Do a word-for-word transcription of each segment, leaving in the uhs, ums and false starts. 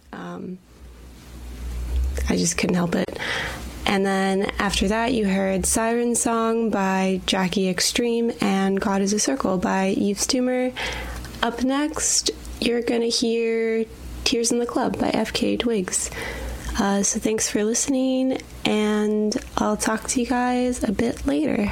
Um, I just couldn't help it. And then after that, you heard Siren Song by Jackie Extreme and God is a Circle by Yves Tumor. Up next, you're going to hear Tears in the Club by F K Twigs. Uh, so thanks for listening, and I'll talk to you guys a bit later.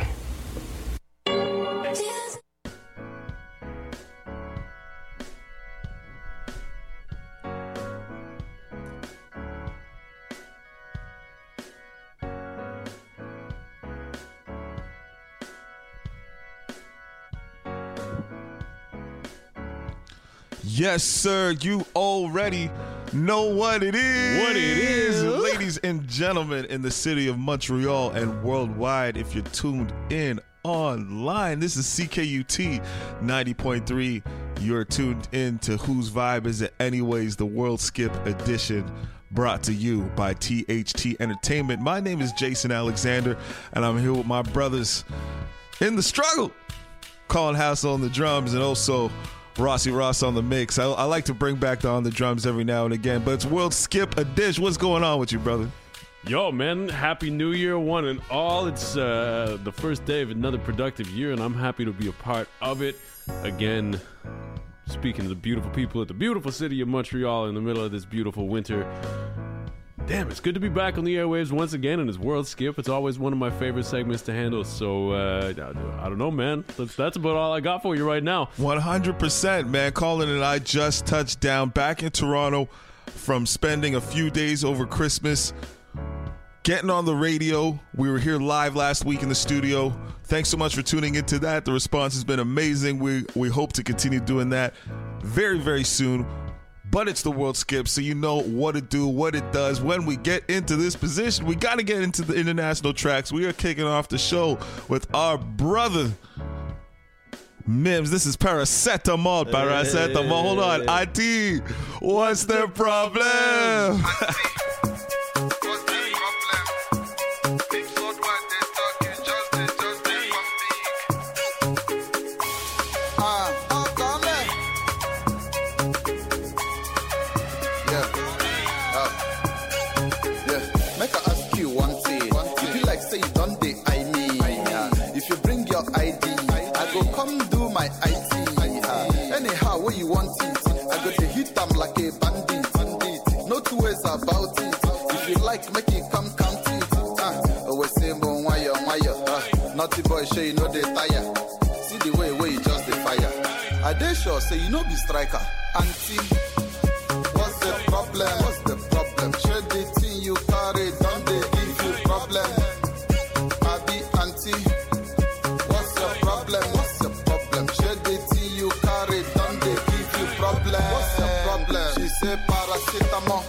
Yes, sir. You already know what it is. What it is. Ladies and gentlemen, in the city of Montreal and worldwide, if you're tuned in online, this is C K U T ninety point three. You're tuned in to Whose Vibe Is It Anyways, the World Skip edition, brought to you by T H T Entertainment. My name is Jason Alexander, and I'm here with my brothers in the struggle, Colin House on the drums, and also Rossi Ross on the mix. I, I like to bring back the on the drums every now and again, but it's World Skip a dish. What's going on with you, brother? Yo, man, happy New Year, one and all. It's uh, the first day of another productive year, and I'm happy to be a part of it. Again, speaking to the beautiful people at the beautiful city of Montreal in the middle of this beautiful winter. Damn, it's good to be back on the airwaves once again, and it's World Skip. It's always one of my favorite segments to handle, so uh, I don't know, man. That's, that's about all I got for you right now. one hundred percent, man. Colin and I just touched down back in Toronto from spending a few days over Christmas getting on the radio. We were here live last week in the studio. Thanks so much for tuning into that. The response has been amazing. We, we hope to continue doing that very, very soon. But it's the World Skip, so you know what it do, what it does. When we get into this position, we got to get into the international tracks. We are kicking off the show with our brother, Mims. This is Paracetamol. Paracetamol. Hey. Hold on. I T, what's the problem? About it. If you like, make it come count it. Ah, always say more wire, wire. Ah, naughty boy, show you know they tire. See the way where you just the fire. I dey sure say you know be striker. Auntie, what's the problem? What's the problem? Share the thing you carry, don't they give you problem? I be auntie, what's your problem? What's your problem? Share the thing you carry, don't they give you problem? What's your problem? She say paracetamol.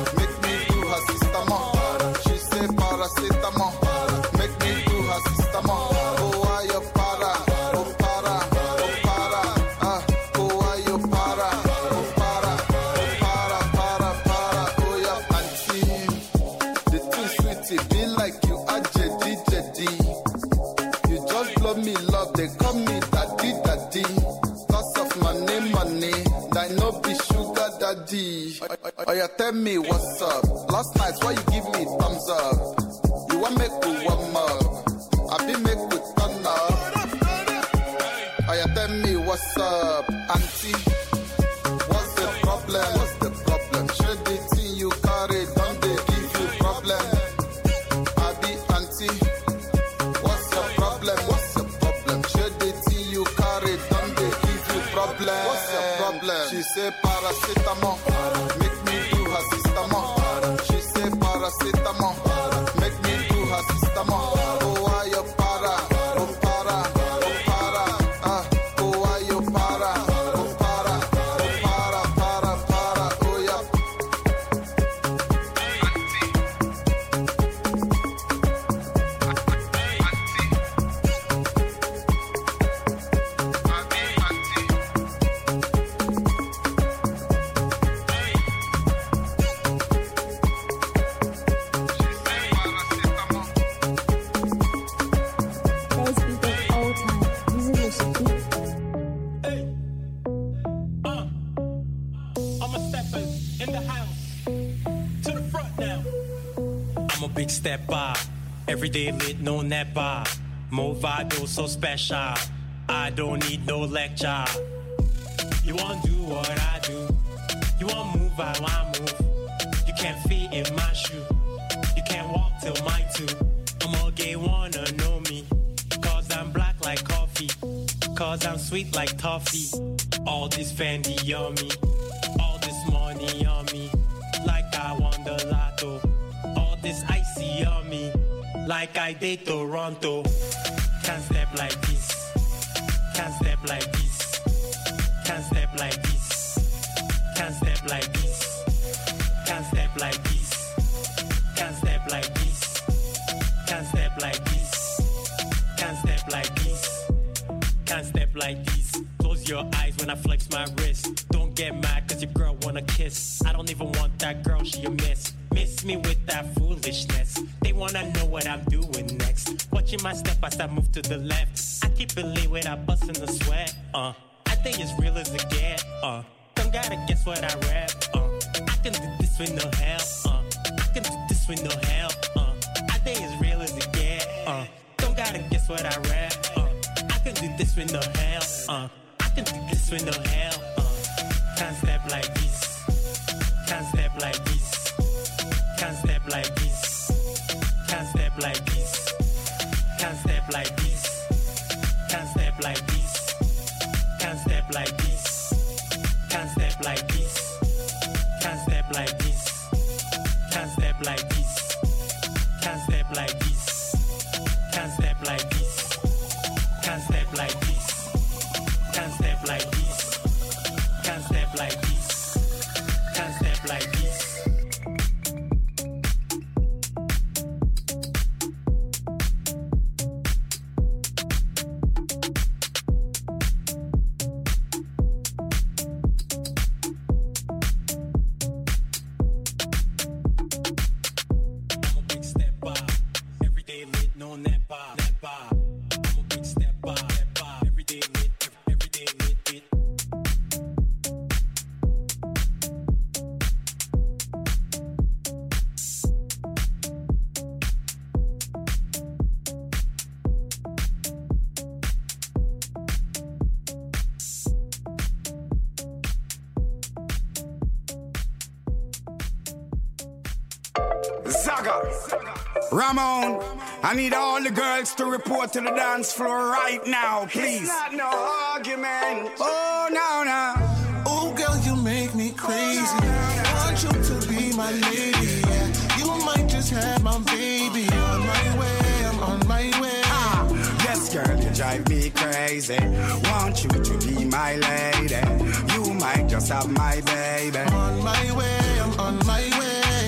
Make me do her sister more. Oh, why you para? Oh, para. Oh, para. Ah, oh, why you para? Oh, para. Oh, para, para, para. Oh, yeah, auntie. The two sweetie be like you are Jedi, Jedi. You just blow me love, they call me daddy, daddy. Cause of money, money. I know be sugar daddy. Oh, yeah, tell me what's up. Last night, why you give me thumbs up? You want make me warm up, I be make me turn up. Oh, yeah, tell me what's up, auntie. What's the problem? What's the problem? Share the thing you carry, don't they give you problem? I be auntie. What's your problem? What's your problem? Share the thing you carry, don't they give you problem? What's your problem? She say paracetamol, make me do her sister more. She say paracetamol. Oh, why you para? Oh, para. Oh, para. Ah, oh, why you para? Oh, para. Oh, para, para, para. Oh, yeah. To the front now. I'm a big step by. Every day lit, no net bar. Movado so special. I don't need no lecture. You wanna do what I do. You wanna move how I move. You can't fit in my shoe. You can't walk till my two. I'm all gay, wanna know me. Cause I'm black like coffee. Cause I'm sweet like toffee. All this Fendi on me. All this money on me. Like I won the lotto. All this icy on me. Like I did Toronto. Can't step like this. Can't step like this. Can't step like this. Can't step like this. Can't step like this. Can't step like this. Can't step like this. Can't step like this. Can't step like this. Close your eyes when I flex my wrist. Don't get mad cause your girl wanna kiss. I don't even want that girl, she a miss. Miss me with that foolishness. They wanna know what I'm doing next. Watching my step as I move to the left. I keep it lit without busting the sweat. Uh, I think it's real as it get. Uh, don't gotta guess what I rap. Uh, I can do this with no help. Uh, I can do this with no help. Uh, I think it's real as it get. Uh, don't gotta guess what I rap. Uh, I can do this with no help. Uh, I can do this with no help. Uh, can't step like this. Can't step like this. Can't step like this. Can't step like this. Can't step like this. Can't step like this. Can't step like this. Can't step like this. Can't step like this. Can't step like this. Can't step like this. Can't step like this. Can't step like this. Can't step like this. Can't step like this. Can't step like this. Ramon, I need all the girls to report to the dance floor right now, please. It's not no argument. Oh, no, no. Oh, girl, you make me crazy. I want you to be my lady. Yeah. You might just have my baby. On my way, I'm on my way. Ah, yes, girl, you drive me crazy. Want you to be my lady. You might just have my baby. On my way, I'm on my way.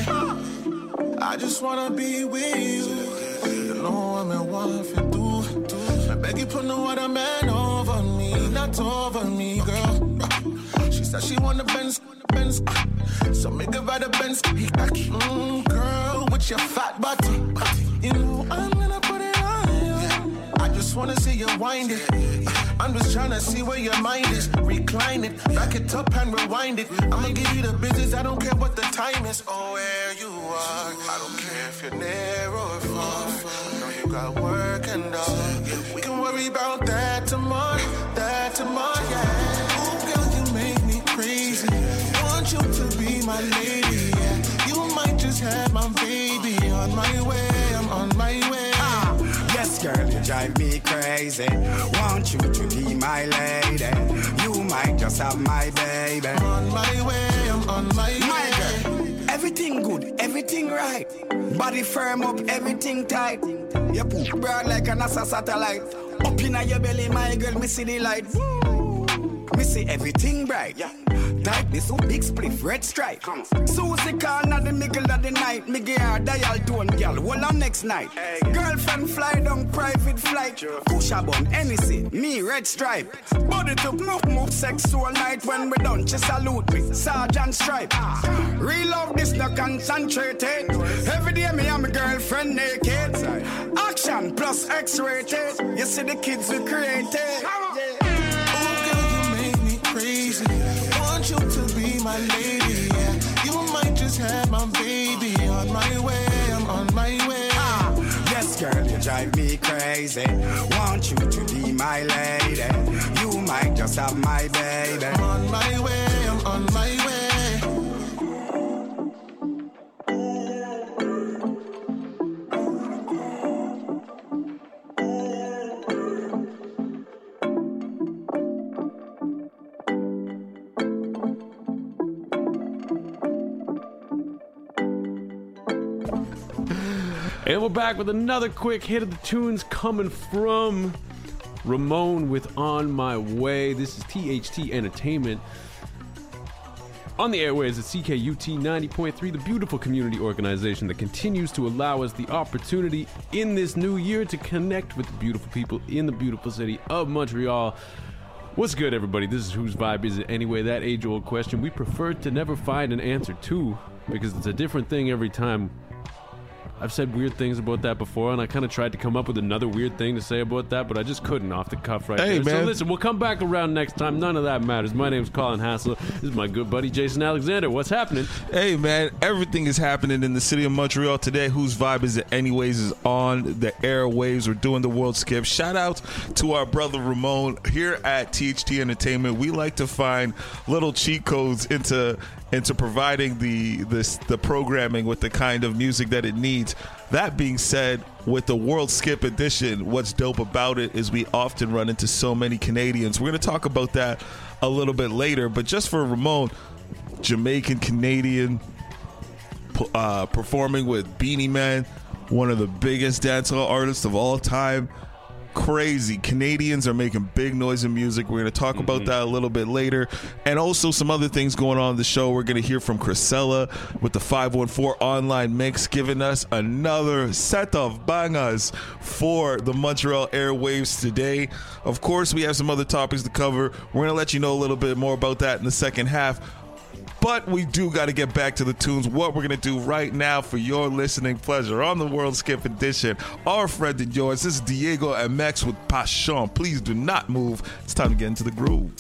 I just wanna be with you. You know I'm a one for two. I beg you put no other man over me, not over me, girl. She said she want the Benz, Benz. So make her ride the Benz. Mm, girl, with your fat body, you know I'm gonna put it on you. I just wanna see you wind it. I'm just tryna see where your mind is. Recline it, back it up and rewind it. I'ma give you the business, I don't care what the time is. Oh, where you are, I don't care if you're near or far. I know you got work and all. We can worry about that tomorrow, that tomorrow, yeah. Oh, girl, you make me crazy. Want you to be my lady, yeah. You might just have my baby. On my way, I'm on my way. Ah, yes, girl, you drive me crazy. Want you to be my lady. You might just have my baby. On my way, I'm on my way. My girl, everything good, everything right. Body firm up, everything tight. You poop broad like a NASA satellite. Up in your belly, my girl, me see the light. Me see everything bright. Yeah. Type this up, big spliff, red stripe. Susie call at the middle of the night. Me get her dial tone, girl. Well, I'm next night. Hey. Girlfriend fly down private flight. Sure. Push a bun, anything. Me, red stripe. Body to move, move, sex all night. When we done, she salute me. Sergeant Stripe. Ah. Real love this, no concentrated. Every day, me and my girlfriend naked. Action plus X-rated. You see the kids we created. Oh, girl, you make me crazy. Want you to be my lady, yeah. You might just have down, baby. On my way, I'm on my way. Ah, yes, girl, you drive me crazy. Want you to be my lady. You might just have my baby. I'm on my way, I'm on my way. And we're back with another quick hit of the tunes coming from Ramon with On My Way. This is T H T Entertainment. On the airways at C K U T ninety point three, the beautiful community organization that continues to allow us the opportunity in this new year to connect with the beautiful people in the beautiful city of Montreal. What's good, everybody? This is Whose Vibe Is It Anyway? That age-old question we prefer to never find an answer to, because it's a different thing every time. I've said weird things about that before, and I kind of tried to come up with another weird thing to say about that, but I just couldn't off the cuff right Hey, there. man. So listen, we'll come back around next time. None of that matters. My name's Colin Hassler. This is my good buddy Jason Alexander. What's happening? Hey, man, everything is happening in the city of Montreal today. Whose Vibe Is It Anyways is on the airwaves. We're doing the world skip. Shout out to our brother Ramon here at T H T Entertainment. We like to find little cheat codes into into providing the this the programming with the kind of music that it needs. That being said, with the World Skip edition, what's dope about it is we often run into so many Canadians. We're going to talk about that a little bit later, but just for Ramon, Jamaican Canadian, uh, performing with Beanie Man, one of the biggest dancehall artists of all time. Crazy. Canadians are making big noise in music. We're going to talk about that a little bit later. And also some other things going on in the show. We're going to hear from Chrisella with the five one four online mix, giving us another set of bangers for the Montreal airwaves today. Of course, we have some other topics to cover. We're going to let you know a little bit more about that in the second half. But we do got to get back to the tunes. What we're going to do right now for your listening pleasure on the World Skip edition, our friend and yours, this is Diego M X with Passion. Please do not move. It's time to get into the groove.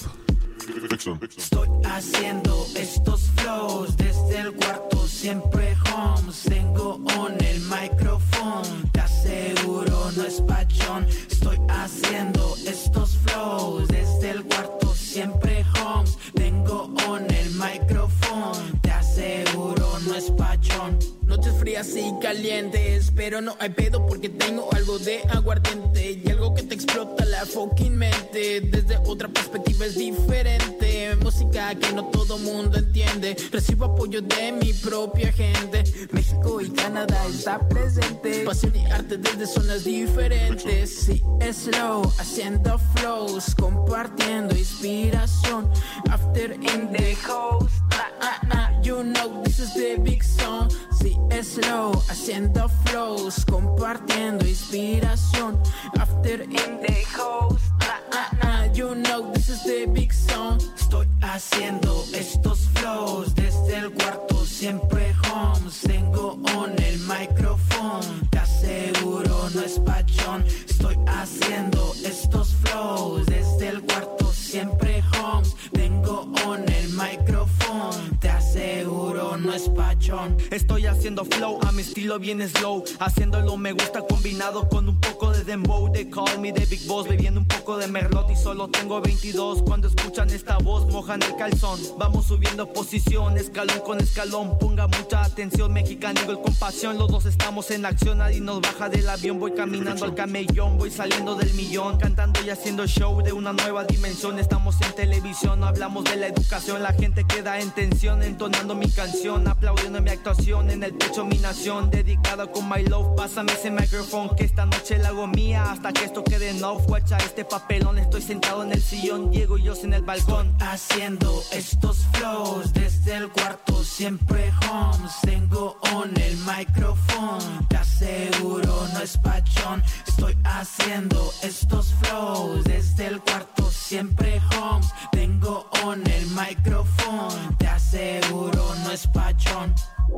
Estoy haciendo estos flows desde el cuarto, siempre homes. Tengo on el micrófono, te aseguro no es pachón. Estoy haciendo estos flows desde el cuarto, siempre homes. Tengo on el micrófono, te aseguro no es pachón. Noches frías y calientes, pero no hay pedo porque tengo algo de aguardiente y algo que te explota la fucking mente. Desde otra perspectiva es diferente, música que no todo mundo entiende. Recibo apoyo de mi propia gente. México y Canadá está presente. Pasión y arte desde zonas diferentes. Sí, es slow, haciendo flows, compartiendo inspiración. After in the house, nah, nah, nah, you know this is the big song. Sí, es slow, haciendo flows, compartiendo inspiración. After in the house, nah, nah, nah, you know this is the big song. Estoy haciendo estos flows desde el cuarto, siempre homes. Tengo on el micrófono, te aseguro no es pachón. Estoy haciendo estos flows desde el cuarto, siempre homes. Tengo on el micrófono, te aseguro no es pachón. Estoy haciendo flow a mi estilo bien slow. Haciéndolo me gusta combinado con un poco de dembow. They call me the big boss, bebiendo un poco de merlot y solo tengo veintidós. Cuando escuchan esta voz mojan el calzón. Vamos subiendo posición, escalón con escalón. Ponga mucha atención, Mexican Eagle con pasión. Los dos estamos en acción, nadie nos baja del avión. Voy caminando al camellón, voy saliendo del millón. Cantando y haciendo show de una nueva dimensión. Estamos en televisión, no hablamos de la educación. La gente queda en tensión, entonando mi canción, aplaudiendo mi actuación. En el pecho mi nación, dedicada con my love. Pásame ese micrófono que esta noche la hago mía, hasta que esto quede en off. Guacha este papelón, estoy sentado en el sillón, Diego y yo en el balcón. Estoy haciendo estos flows desde el cuarto, siempre homes. Tengo on el micrófono, te aseguro no es pachón. Estoy haciendo estos flows desde el cuarto, siempre homes. Tengo on el micrófono, te aseguro no es pachón.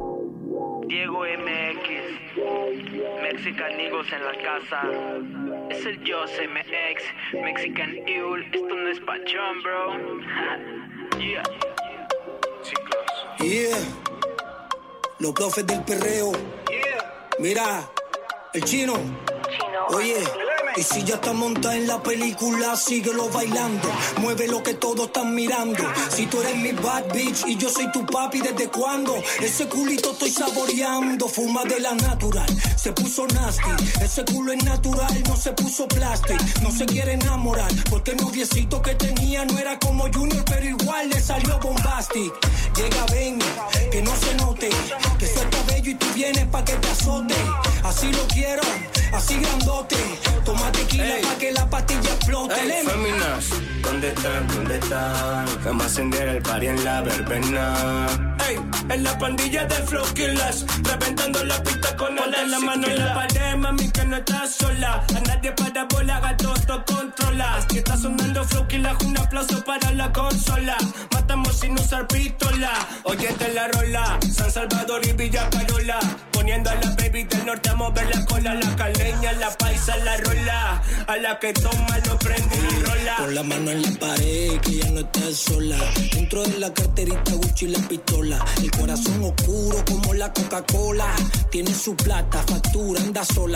Diego M X, Mexican Eagles en la casa. Es el Jose M X, Mexican Eagle. Esto no es pachón, bro. Yeah. Yeah. los profes del perreo. Mira, el chino. Oye, y si ya está montada en la película, síguelo bailando. Mueve lo que todos están mirando. Si tú eres mi bad bitch y yo soy tu papi, ¿desde cuándo? Ese culito estoy saboreando. Fuma de la natural, se puso nasty. Ese culo es natural, no se puso plástico. No se quiere enamorar, porque el noviecito que tenía no era como Junior, pero igual le salió bombastic. Llega, ven, que no se note, que eso está bello y tú vienes pa' que te azote. Así lo quiero, así grandote. Toma tequila pa' que la pastilla explote. Ey, féminas, ¿dónde están? ¿Dónde están? Vamos a encender el party en la verbena. Ey, en la pandilla de Flow Killers, reventando la pista con Ponte la mano en la pared, mami, que no estás sola. A nadie para bola, gato, tú controlas. Que está sonando Flow Killers, un aplauso para la consola. Matamos sin usar pistola. Oyete la rola, San Salvador y Villa Carola. Poniendo a la baby del norte a mover la cola. La caleña, la paisa, la rola. A la que toma lo prende y rola. Con la mano en la pared, que ya no estás sola. Dentro de la carterita Gucci y la pistola. El corazón oscuro como la Coca-Cola. Tiene su plata, factura, anda sola.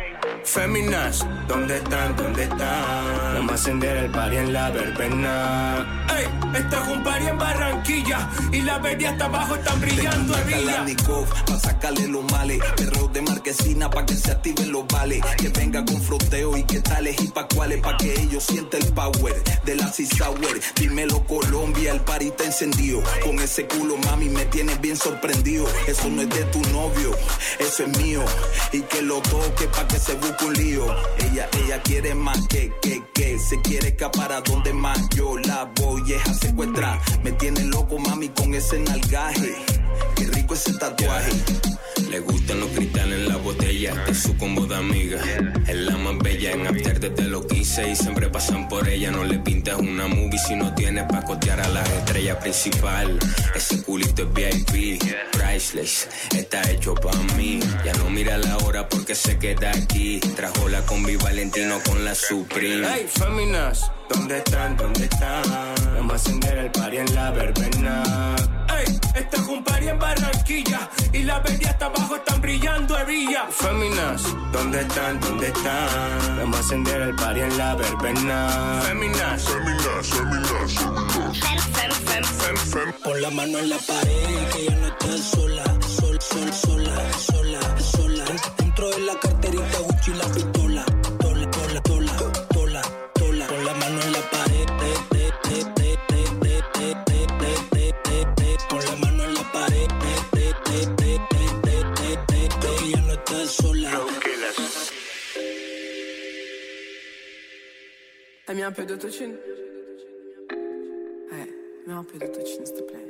Féminas, ¿dónde están? ¿Dónde están? Vamos a encender el party en la verbena. Ey, esto es un party en Barranquilla y la baby hasta abajo están brillando hebilla. Pa' sacarle los males, perreo de marquesina pa' que se activen los vales. Que venga con froteo y que tales y pa' cuales, pa' que ellos sientan el power de la C-Sour. Dímelo Colombia, el party está encendido. Con ese culo mami me tienes bien sorprendido. Eso no es de tu novio, eso es mío. Y que lo toque pa' que se busque un lío. Ella, ella quiere más que, que, que. Se quiere escapar a donde más yo la voy a secuestrar. Me tiene loco mami con ese nalgaje. Qué rico ese tatuaje. Le gustan los cristales en la botella, esta es su combo de amiga. Es la más bella en after desde los quince y siempre pasan por ella. No le pintas una movie si no tienes pa' costear a la estrella principal. Ese culito es V I P, priceless, está hecho pa' mí. Ya no mira la hora porque se queda aquí. Trajo la combi Valentino con la Supreme. Hey, féminas, ¿dónde están? ¿Dónde están? Vamos a encender el party en la verbena. Ey, esto es un party en Barranquilla y la baby hasta abajo están brillando hebilla. Féminas, ¿dónde están? ¿Dónde están? Vamos a encender el party en la verbena. Féminas, féminas, féminas, féminas. Pon la mano en la pared, que ya no estás sola. Sol, sol, sola, sola, sola. Dentro de la carterita Gucci y la pistola. Tola, tola, tola, tola, tola. Pon la mano en la pared, te, te, te, te, te, te, te, te, te, te, te. Pon la mano en la pared, te, te, te, te, te, te, te, te. Que ya no estás sola. T'as mis un peu d'autotune? Ouais, mets un peu d'autotune, s'il te plaît.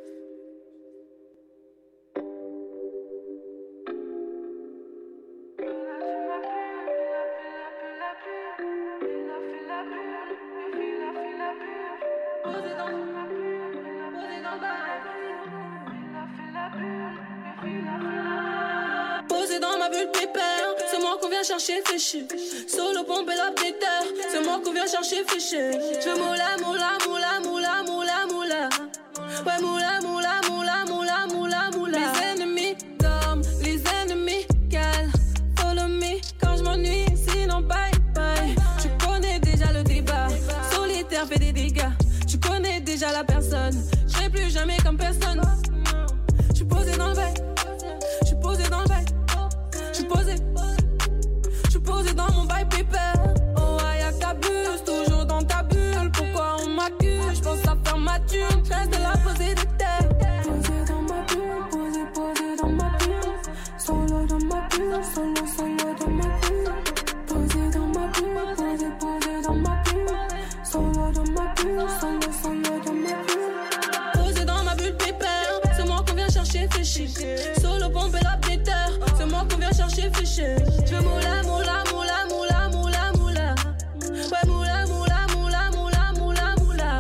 Posé dans ma bulle pépère, c'est moi qu'on vient chercher fichu. Solo pompe et l'updater, c'est moi qu'on vient chercher fichu. Je veux moula, moula, moula, moula, moula, moula. Ouais, moula, moula, moula, moula, moula, moula. Les ennemis dorment, les ennemis calent. Follow me quand je m'ennuie, sinon bye bye. Tu connais déjà le débat, solitaire fait des dégâts. Tu connais déjà la personne, je serai plus jamais comme personne. Je suis posé dans le bail, je suis posé dans le bail. Je suis posé, je suis posé dans mon bail pépère. Oh, y'a que t'abuses, toujours dans ta bulle. Pourquoi on m'accuse? J'pense à faire ma thune, j'reste là posé de terre. Posé dans ma bulle, posé, posé dans ma bulle. Solo dans ma bulle, solo, solo dans ma bulle. Posé dans ma bulle, posé, posé dans ma bulle. Solo dans ma bulle, solo, solo dans ma bulle. Posé dans ma bulle pépère, c'est moi qu'on vient chercher fichu. Solo pompe et l'updater, c'est moi qu'on vient chercher fichu. Je veux moula, moula, moula, moula, moula, moula. Ouais, moula, moula, moula, moula, moula, moula.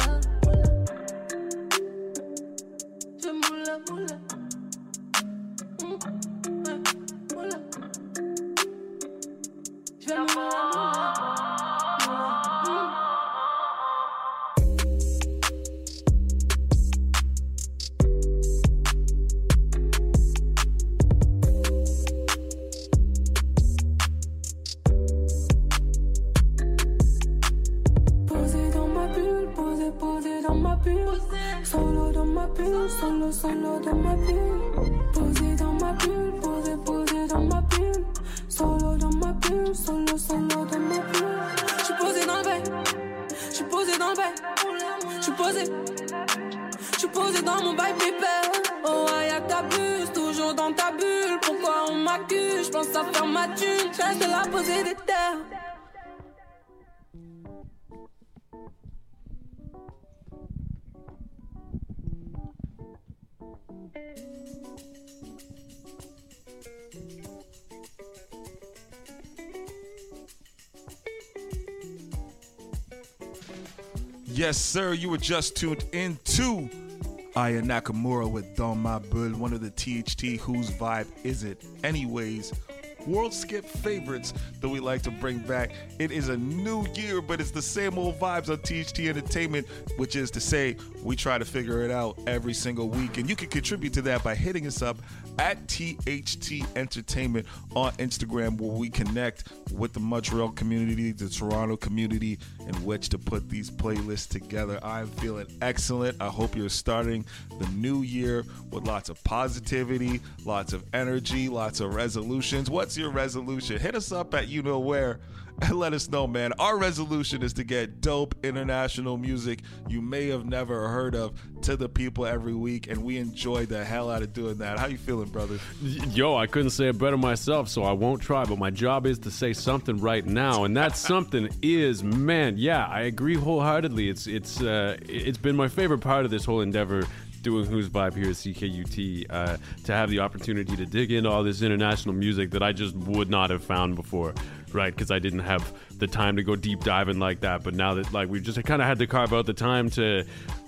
Je veux moula, moula. Mm, ouais, moula. Je veux moula, moula. solo dans ma bulle. Posé dans ma bulle, posé, posé dans ma bulle. Solo dans ma bulle, solo, solo dans ma bulle. J'suis posé dans le bain, j'suis posé dans le bain. J'suis posé, j'suis posé dans mon bail pépère. Oh, y'a que t'abuses, toujours dans ta bulle. Pourquoi on m'accuse? J'pense à faire ma thune. J'reste là posé des terres. Yes, sir. You were just tuned into Aya Nakamura with Dans Ma Bulle, one of the T H T Whose Vibe Is It Anyways World Skip favorites that we like to bring back. It is a new year, but it's the same old vibes on T H T Entertainment, which is to say we try to figure it out every single week. And you can contribute to that by hitting us up at T H T Entertainment on Instagram, where we connect with the Montreal community, the Toronto community, in which to put these playlists together. I'm feeling excellent. I hope you're starting the new year with lots of positivity, lots of energy, lots of resolutions. What's your resolution? Hit us up at you know where and let us know, man. Our resolution is to get dope international music you may have never heard of to the people every week, and we enjoy the hell out of doing that. How you feeling, brother? Yo, I couldn't say it better myself, so I won't try, but my job is to say something right now, and that something is, man, yeah, I agree wholeheartedly. It's it's uh, it's been my favorite part of this whole endeavor, doing Whose Vibe here at C K U T, uh, to have the opportunity to dig into all this international music that I just would not have found before, right? Because I didn't have the time to go deep diving like that. But now that like we've just kind of had to carve out the time to,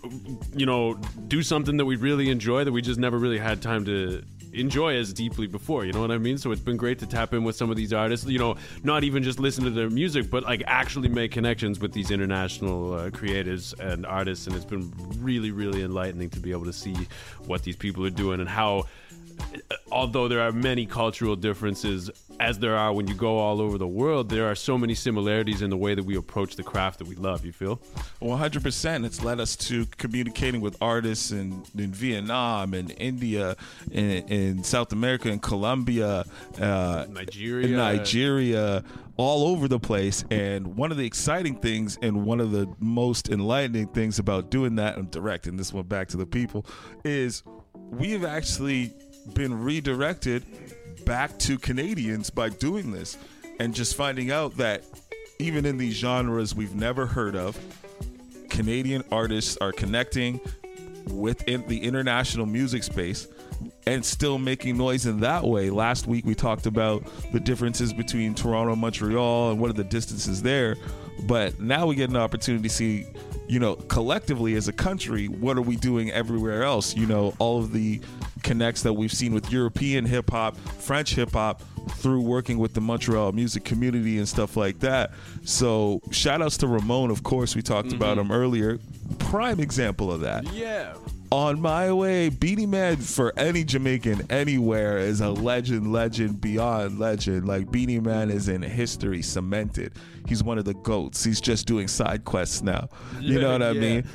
you know, do something that we really enjoy that we just never really had time to enjoy as deeply before, you know what I mean? So it's been great to tap in with some of these artists, you know, not even just listen to their music, but like actually make connections with these international uh, creatives and artists. And it's been really, really enlightening to be able to see what these people are doing and how, although there are many cultural differences, as there are when you go all over the world, there are so many similarities in the way that we approach the craft that we love, you feel? one hundred percent. It's led us to communicating with artists in, in Vietnam and India, in, in South America, in Colombia, uh, Nigeria. in Nigeria, all over the place. And one of the exciting things and one of the most enlightening things about doing that, I'm directing this one back to the people, is we've actually been redirected back to Canadians by doing this, and just finding out that even in these genres we've never heard of, Canadian artists are connecting within the international music space and still making noise in that way. Last week we talked about the differences between Toronto and Montreal and what are the distances there, but now we get an opportunity to see, you know, collectively as a country, what are we doing everywhere else? You know, all of the connects that we've seen with European hip-hop, French hip-hop, through working with the Montreal music community and stuff like that. So shout outs to Ramon, of course. We talked mm-hmm. about him earlier. Prime example of that. Yeah. On My Way, Beenie Man, for any Jamaican anywhere, is a legend, legend beyond legend. Like, Beenie Man is in history, cemented. He's one of the GOATs. He's just doing side quests now. You yeah, know what I yeah. mean?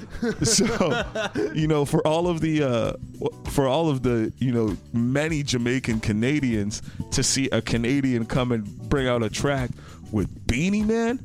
So, you know, for all of the, uh, for all of the, you know, many Jamaican Canadians, to see a Canadian come and bring out a track with Beenie Man,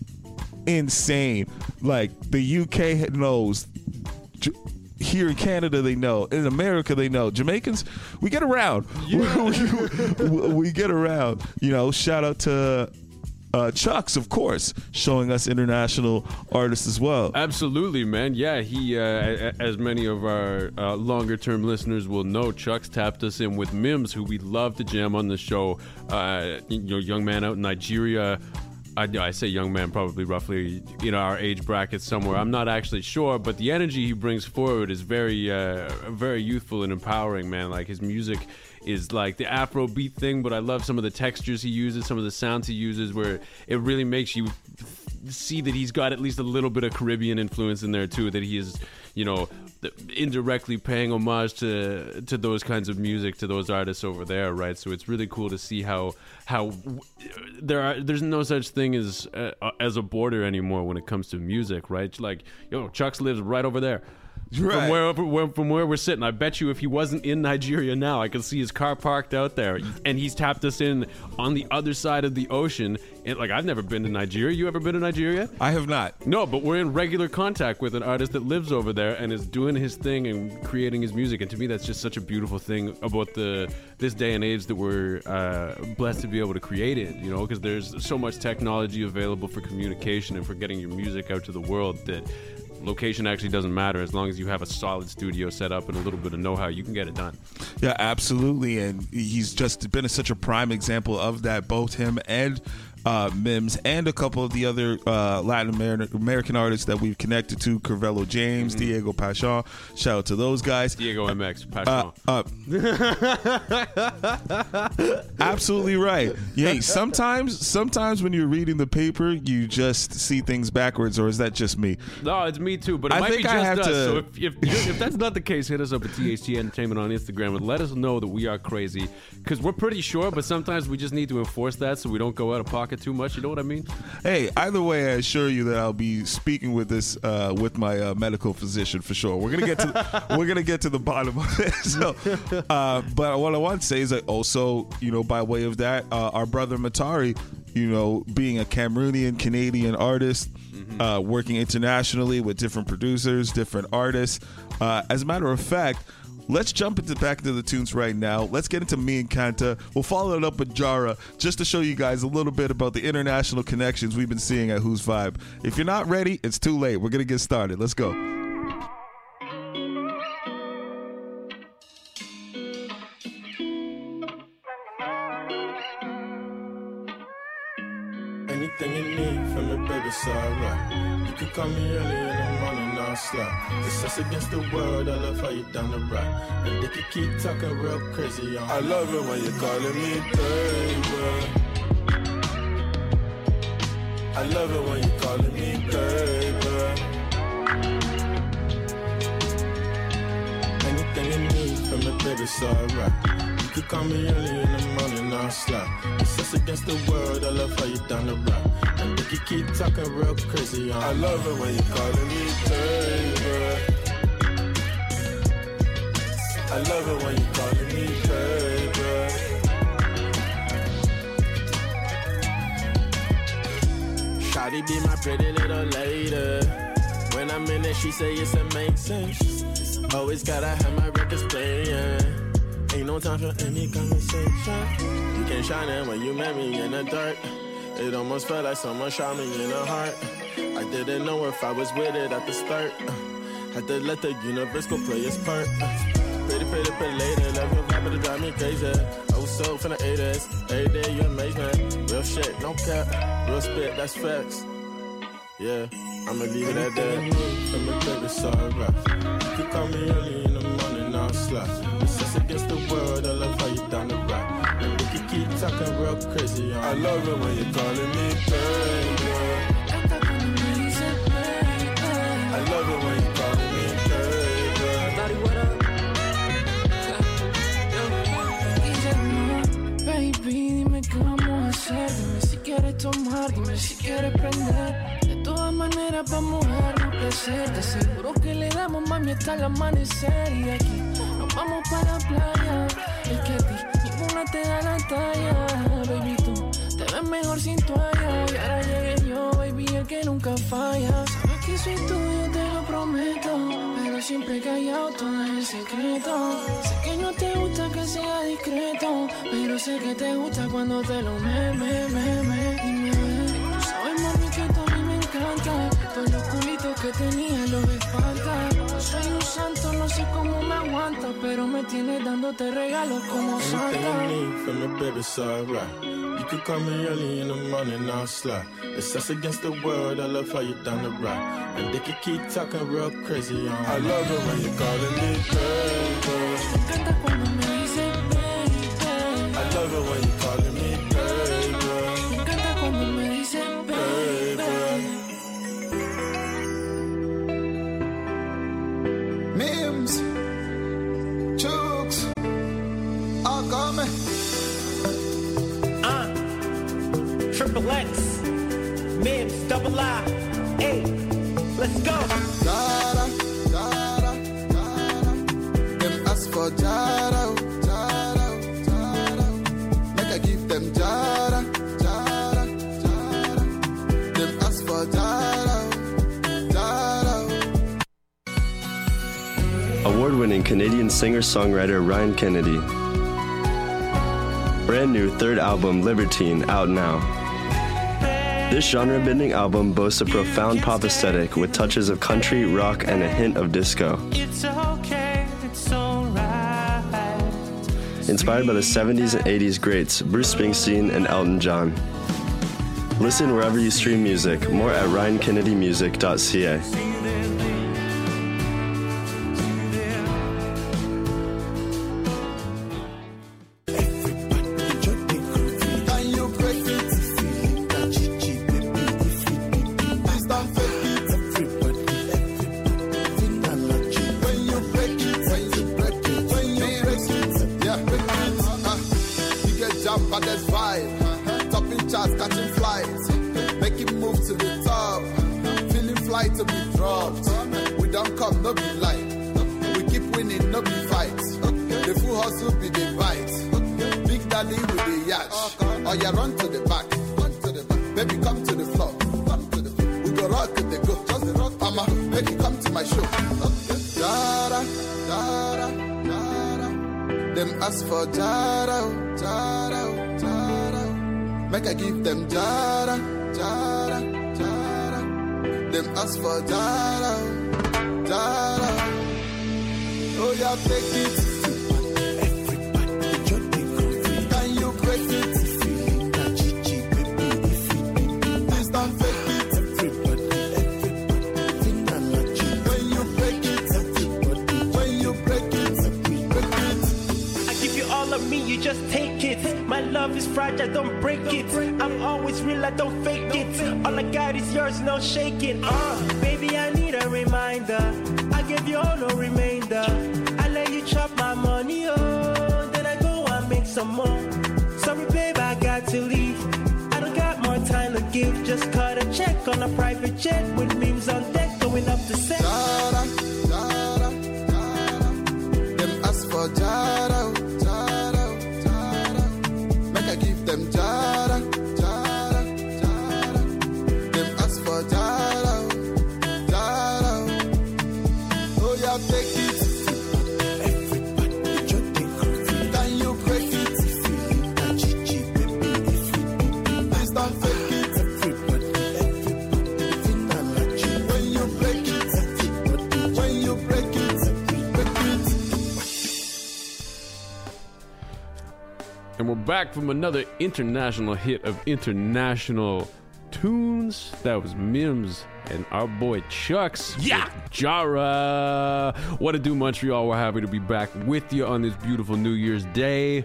insane. Like, the U K knows. Here in Canada, they know. In America, they know. Jamaicans, we get around. Yeah. we, we, we get around. You know, shout out to uh, Chucks, of course, showing us international artists as well. Absolutely, man. Yeah, he, uh, as many of our uh, longer-term listeners will know, Chucks tapped us in with Mims, who we love to jam on the show. Uh, you know, young man out in Nigeria. I, I say young man, probably roughly, you know, our age bracket somewhere. I'm not actually sure, but the energy he brings forward is very, uh, very youthful and empowering, man. Like, his music is like the Afrobeat thing, but I love some of the textures he uses, some of the sounds he uses, where it really makes you see that he's got at least a little bit of Caribbean influence in there too, that he is, you know, indirectly paying homage to to those kinds of music, to those artists over there, right? So it's really cool to see how how there are there's no such thing as uh, as a border anymore when it comes to music, right? Like, yo, Chucks lives right over there. from Right. where, where from where we're sitting. I bet you if he wasn't in Nigeria now, I could see his car parked out there, and he's tapped us in on the other side of the ocean. And like, I've never been to Nigeria. You ever been to Nigeria? I have not. No, but we're in regular contact with an artist that lives over there and is doing his thing and creating his music. And to me, that's just such a beautiful thing about the this day and age that we're uh, blessed to be able to create it. You know, because there's so much technology available for communication and for getting your music out to the world that location actually doesn't matter. As long as you have a solid studio set up and a little bit of know-how, you can get it done. Yeah, absolutely. And he's just been a, such a prime example of that. Both him and uh, Mims and a couple of the other uh, Latin Amer- American artists that we've connected to, Curvelo James, mm-hmm. Diego Pachon. Shout out to those guys. Diego M X, Pachon. Uh, uh, absolutely right. Yeah, sometimes, sometimes when you're reading the paper, you just see things backwards, or is that just me? No, it's me too, but it I might think be I just have us. to- So if, if, you're, if that's not the case, hit us up at T H T Entertainment on Instagram and let us know that we are crazy, because we're pretty sure, but sometimes we just need to enforce that so we don't go out of pocket too much. You know what I mean? Hey, either way, I assure you that I'll be speaking with this uh, with my uh, medical physician for sure. We're gonna get to we're gonna get to the bottom of it. So, uh, but what I want to say is that also, you know, by way of that, uh, our brother Matari, you know, being a Cameroonian Canadian artist, mm-hmm. uh, working internationally with different producers, different artists. Uh, as a matter of fact, let's jump into back into the tunes right now. Let's get into Me and Kanta. We'll follow it up with Jara just to show you guys a little bit about the international connections we've been seeing at Who's Vibe. If you're not ready, it's too late. We're going to get started. Let's go. Anything you need from me, baby, it's alright. You can call me early in the morning, I'll slide. It's us against the world, I love how you down the ride. And they can keep talking real crazy on. I love it when you're calling me baby. I love it when you're calling me baby. Anything you need from me, baby, it's alright. You can call me early in the morning, I'll slide. It's us against the world, I love how you down the ride. And they can keep talking real crazy on. I love it when you're calling me baby. I love it when you're calling me baby. Shawty be my pretty little lady. When I'm in it, she say it's amazing. Always gotta have my records playing. Ain't no time for any conversation. You can shine it when you met me in the dark. It almost felt like someone shot me in the heart. I didn't know if I was with it at the start. Had to let the universe go play its part. Pretty, pretty, pretty lady, love your vibe, it'll drive me crazy. I was so finna eighties, every day you amaze me. Real shit, no cap, real spit, that's facts. Yeah, I'ma leave it at that. From a baby, it's alright. You can call me early in the morning, I'll slide. It's us against the world, I love how you down the ride. And we can keep talking real crazy on. I love it when you're calling me baby. I love it when you're calling me baby. Daddy, what up? Baby, dime qué vamos a hacer. Dime si quieres tomar, dime si quieres prender. De todas maneras vamos a darnos placer. Te aseguro que le damos, mami, hasta el amanecer. Y aquí nos vamos para la playa. Es que a ti ninguna te da la talla. Baby, tú te ves mejor sin toalla. Y ahora llegué yo, baby, el que nunca falla. Sabes que soy tuyo, te lo prometo. Pero siempre callado, todo es el secreto. Sé que no te gusta que sea discreto, pero sé que te gusta cuando te lo me, me, me, me. Dime, tú sabes, mami, que esto a mí me encanta. Todos los culitos que tenía lo ves falta. Yo soy un santo, no sé cómo me aguanta, pero me tienes dándote regalos como Santa. Anything you need from me, baby, it's alright. You can call me early in the morning, I'll slide. It's us against the world, I love how you down the ride. And they can keep talking real crazy on. I love it when you're calling me baby. Me encanta cuando me dices baby. I love it when you're calling me baby. Me encanta cuando me dices baby. Mims, Chooks, Akame. Uh, Triple X, Mims, Double I, hey, let's go. Dara, Dara, for Jara, Jara, Jara. Make I give them Jara, Jara, Jara. Them ask for Jara, Jara. Award-winning Canadian singer-songwriter Ryan Kennedy. Brand new third album, Libertine, out now. This genre-bending album boasts a profound pop aesthetic with touches of country, rock, and a hint of disco. It's okay, it's alright. Inspired by the seventies and eighties greats Bruce Springsteen and Elton John. Listen wherever you stream music. More at ryan kennedy music dot c a. But there's vibe, topping charts, catching flights, make it move to the top, feeling fly to be dropped. We don't come, no be light, we keep winning, no be fights. The full hustle be the bite, Big Daddy with the yacht. Oh yeah, run to the back, run to the back, baby come to the floor, come to the floor. We go rock it, they go, just the rock, mama, make it come to my show. Jara, Jara, Jara, them ask for Jara, Jara. Make I give them Jara, Jara, Jara. Them ask for Jara, Jara. Oh, yeah, take it. Everybody, can you break it? Please don't fake it. Everybody, everybody, when you break it, everybody, when you break it, break it. I give you all of me, you just take it. My love is fragile, don't break it. I'm always real, I don't fake it. All I got is yours, no shaking. Uh, baby, I need a reminder. I give you all no remainder. I let you chop my money, oh. Then I go and make some more. Sorry, babe, I got to leave. I don't got more time to give. Just cut a check on a private jet with memes on deck going up the set. Jara, Jara, Jara. Them ask for Jara. Give them Jara, Jara, Jara. Them ask for Jara, Jara. Oh, yeah, take it. Everybody, can you break it? Please don't fake it. Everybody, everybody, when you break it, when you break it, break it. And we're back from another international hit of international tunes. That was Mims and our boy Chucks. Yeah! Jara. What to do, Montreal? We're happy to be back with you on this beautiful New Year's Day.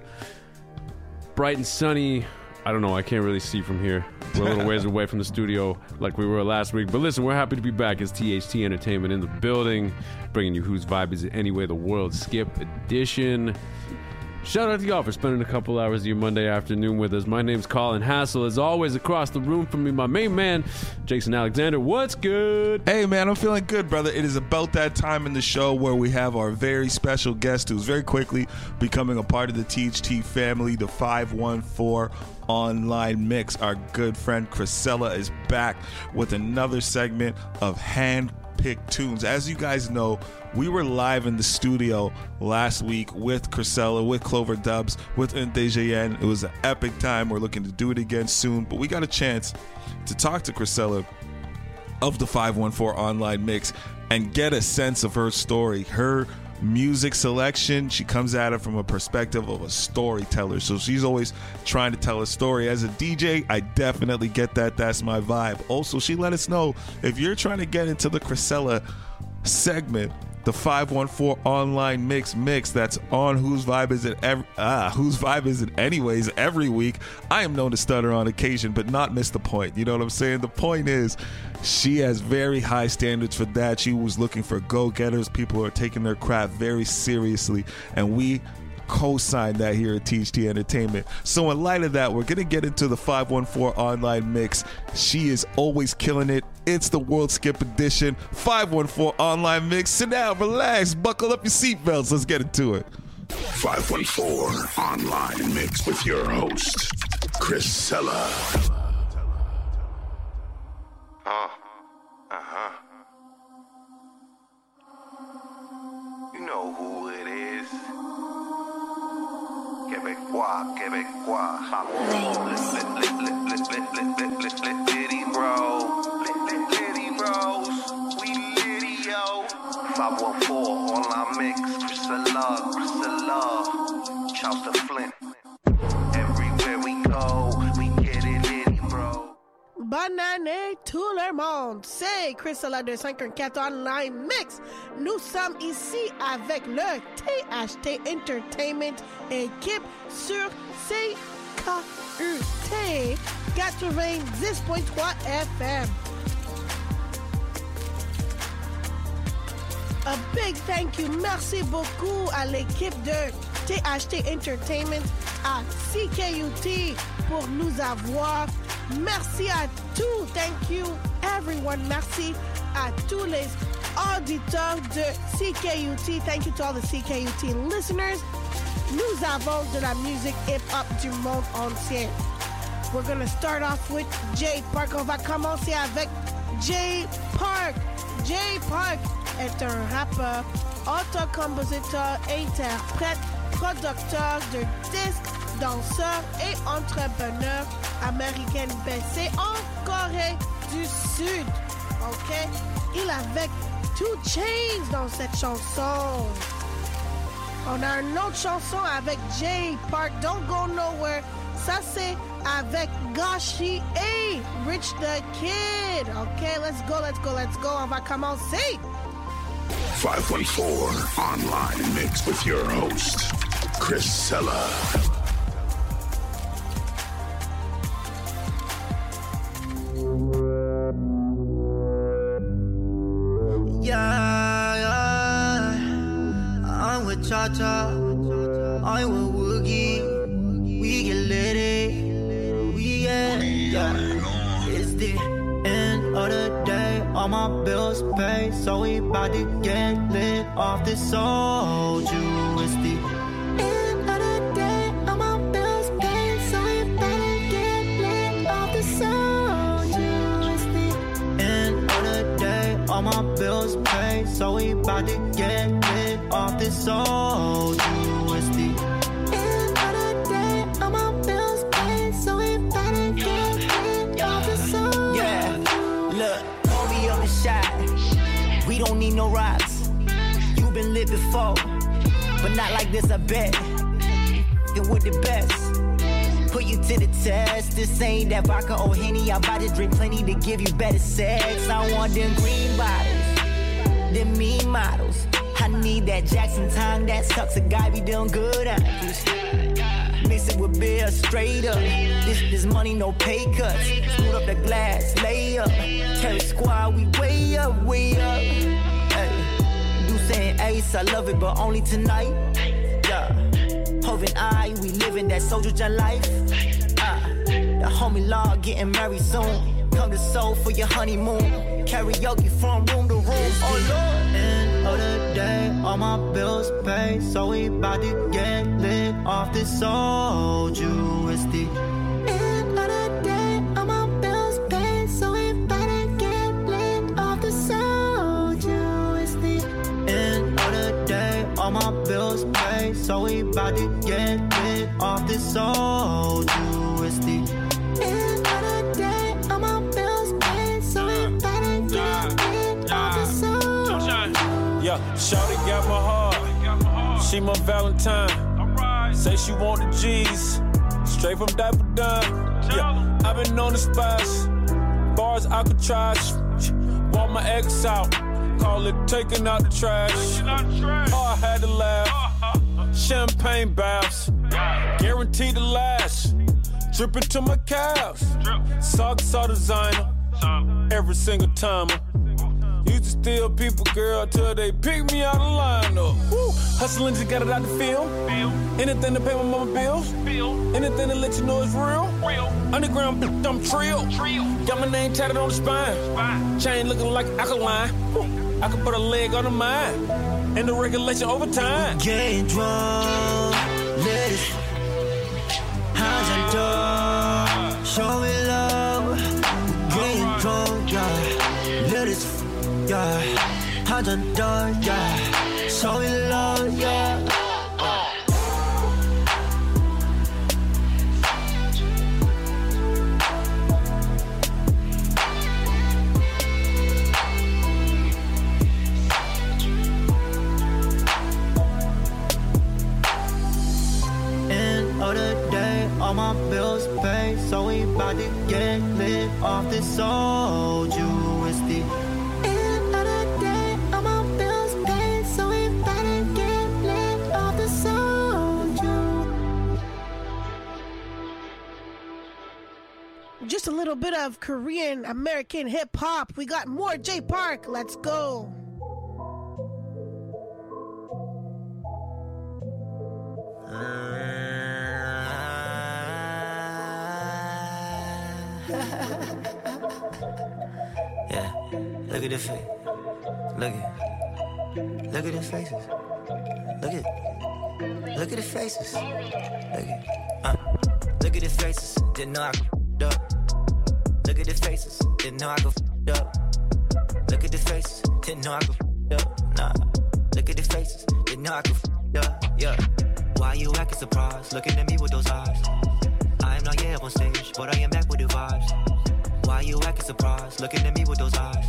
Bright and sunny. I don't know. I can't really see from here. We're a little ways away from the studio like we were last week. But listen, we're happy to be back. It's T H T Entertainment in the building, bringing you Whose Vibe Is It Anyway, the World Skip Edition. Shout out to y'all for spending a couple hours of your Monday afternoon with us. My name's Colin Hassel. As always, across the room from me, my main man, Jason Alexander. What's good? Hey, man, I'm feeling good, brother. It is about that time in the show where we have our very special guest who's very quickly becoming a part of the T H T family, the five one four Online Mix. Our good friend Chrisella is back with another segment of hand-picked tunes. As you guys know, we were live in the studio last week with Chrisella, with Clover Dubs, with N T J N. It was an epic time. We're looking to do it again soon, but we got a chance to talk to Chrisella of the five one four Online Mix and get a sense of her story, her music selection. She comes at it from a perspective of a storyteller, so she's always trying to tell a story. As a D J, I definitely get that. That's my vibe. Also, she let us know if you're trying to get into the Chrisella segment, the five one four Online Mix mix that's on Whose Vibe Is It every, ah Whose Vibe Is It Anyways every week. I am known to stutter on occasion, but not miss the point. You know what I'm saying? The point is, she has very high standards for that. She was looking for go-getters, people who are taking their craft very seriously, and we co-sign that here at T H T Entertainment. So in light of that, we're going to get into the five one four Online Mix. She is always killing it. It's the World Skip Edition, five one four Online Mix. Sit down, relax, buckle up your seatbelts. Let's get into it. five one four Online Mix with your host, Chris Sella. Uh, uh-huh. You know who it is. Québécois, Québécois. Lit, lit, lit, lit, lit, lit, lit, lit, lit, litty bro. Lit, lit, litty bros. We litty, yo. five one four Online Mix. Priscilla, Priscilla. Charles the Flint. Everywhere we go, we get it litty, bro. Bonne année tout le monde, c'est Christella de cinq un quatre Online Mix. Nous sommes ici avec le T H T Entertainment, équipe sur C K U T quatre-vingt-dix point trois F M. A big thank you, merci beaucoup à l'équipe de T H T Entertainment, à C K U T pour nous avoir. Merci à tous, thank you everyone, merci à tous les auditeurs de C K U T, thank you to all the C K U T listeners. Nous avons de la musique hip-hop du monde entier. We're gonna start off with Jay Park. On va commencer avec Jay Park. Jay Park est un rappeur, auteur-compositeur, interprète, producteur de disques, danseur et entrepreneur américain basé en Corée du Sud. OK? Il avec two Chainz dans cette chanson. On a une autre chanson avec Jay Park, Don't Go Nowhere. Ça, c'est avec Gashi et Rich the Kid. OK, let's go, let's go, let's go. On va commencer. five one four Online Mix with your host, Chris Sella. Yeah, yeah. I'm with Cha-Cha, I'm with Woogie. We get litty, we get, yeah. It's the end of the day, all my bills paid, so we bout to get lit off this soul juice. It's the end of the day, all my bills paid, so we bout to get lit off this soul juice. It's the end of the day, all my bills paid, so we bout to get lit off this soul juice. It's the end of the day, all my bills paid, so we bout to get lit off this soul. Yeah, look, homie up the shot, we don't need no rocks. You been lit before, but not like this, I bet. It with the best, put you to the test. This ain't that vodka or Henny, I'm about to drink plenty to give you better sex. I want them green bottles, them mean models. I need that Jackson tongue that sucks a guy be doing good at. Mix it with beer straight up. This this money no pay cuts. Smooth up the glass, lay up. Terry squad, we way up, way up. Hey, you saying ace, I love it, but only tonight. Yeah, Hov and I, we living that soldier jet life. Uh, the homie law getting married soon. Come to Seoul for your honeymoon. Karaoke from room to room. Oh Lord. End of the day, all my bills paid, so we bout to get lit off this soul juice. It's the end of the day, all my bills paid, so we bout to get lit off the soul juice. It's the end of the day, all my bills paid, so we bout to get lit off this soul juice. It's the end of the day, all my bills paid, so we bout to get lit off the soul. Yeah, shawty got my heart. She my Valentine. Say she want the G's, straight from Diaper Dime. Yeah, I been on the spots, bars Alcatraz. Walk my ex out, call it taking out the trash. Oh, I had to laugh. Champagne baths, guaranteed to last. Dripping to my calves, socks all designer. Every single timer. Used to steal people, girl, till they pick me out of lineup. Woo. Hustling, just got it out the field. Anything to pay my mama bills. Anything to let you know it's real. Underground, I'm trill. Got my name tatted on the spine. Chain looking like alkaline. I could put a leg on the mine. and the regulation overtime. Getting drunk, let it hands and door, show me love. Getting drunk, yeah, let it, yeah, hands and door, yeah, show me love, yeah. All my bills paid, so we bout to get lit off this soju. It's the end of the day. All my bills paid, so we bout to get lit off the soju. Just a little bit of Korean American hip hop. We got more Jay Park. Let's go. Yeah, look at the face. Look at Look at the faces. Look at Look at the faces. Look at uh. Look at the faces. Didn't know I could f***ed up. Look at the faces. Didn't know I could f***ed up. Look at the faces. Didn't know I could f***ed up. Nah. Look at the faces. Didn't know I could f***ed up. Yeah. Why you acting surprised? Looking at me with those eyes. I am not yet on stage, but I am back with the vibes. Why you acting surprised? Looking at me with those eyes.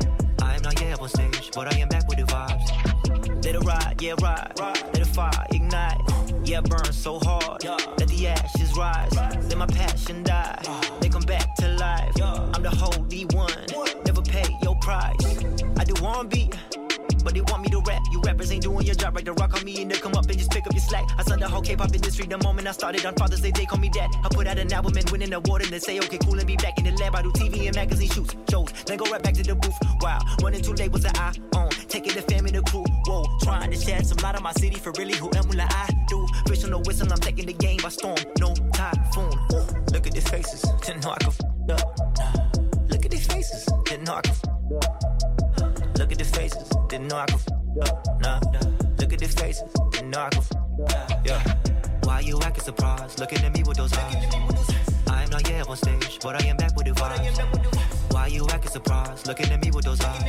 I am not yet on stage, but I am back with the vibes. Let it ride, yeah, ride. Let the fire ignite. Yeah, burn so hard. Let the ashes rise. Let my passion die. They come back to life. I'm the holy one. Never pay your price. I do one beat, but they want me to rap. You rappers ain't doing your job right. The rock on me and they come up and just pick up your slack. I signed the whole K-pop industry the moment I started on Father's Day. They call me dad. I put out an album and win an award and they say okay cool and be back in the lab. I do T V and magazine shoots, shows, then go right back to the booth. Wow, running two labels that I own, taking the family the crew. Whoa, trying to shed some light on my city for really who am like I do. Fish on the whistle, I'm taking the game by storm. No typhoon. Ooh, look at these faces, didn't know I could f*** up. Look at these faces, didn't know I could f*** up. Look at the faces, didn't know I could f*** up. Nah, look at the faces, didn't know I could f*** up. Yeah. Why you acting surprised? Looking at me with those eyes. I am not yet on stage, but I am back with the vibes. Why you acting surprised? Looking at me with those eyes.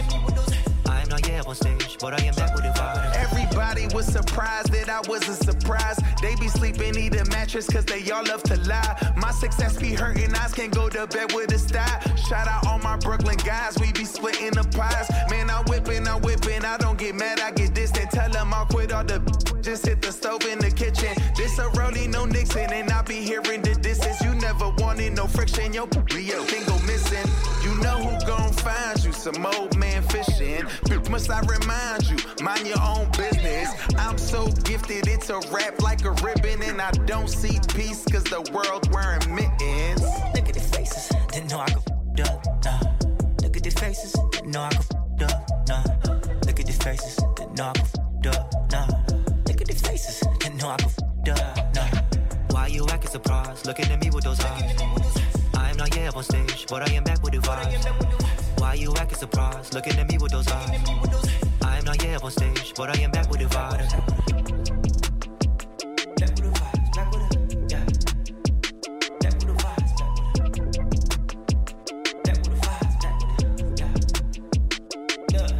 I am not yet on stage, but I am back with the vibes. Everybody was surprised that I wasn't surprised. They be sleeping, need a mattress, cause they all love to lie. My success be hurting, eyes can't go to bed with a style. Shout out all my Brooklyn guys, we be splitting the pies. Man, I'm whipping, I'm whipping, I don't get mad, I get distant. Tell them I'll quit all the just hit the stove in the kitchen. This a rollie, no Nixon, and I be hearing the distance. You never wanted no friction, your Leo thing go missing. You know who gon' find you, some old man fishing. Must I remind you, mind your own business. I'm so gifted, it's a rap like a ribbon, and I don't see peace cause the world wearing mittens. Look at the faces, didn't know I could f*** up, nah. Look at the faces, didn't know I could f*** up, nah. Look at the faces, didn't know I could f*** up, nah. Look at the faces, didn't know I could f*** up, nah. Why you acting surprised? Looking at me with those eyes. I am not yet on stage, but I am back with the vibes. Why you acting surprised? Looking at me with those eyes. I am not yet on stage, but I am back with the vibes. Back with the vibes, back with the, yeah. Back with the vibes, back with the, back with the vibes, back with the, yeah.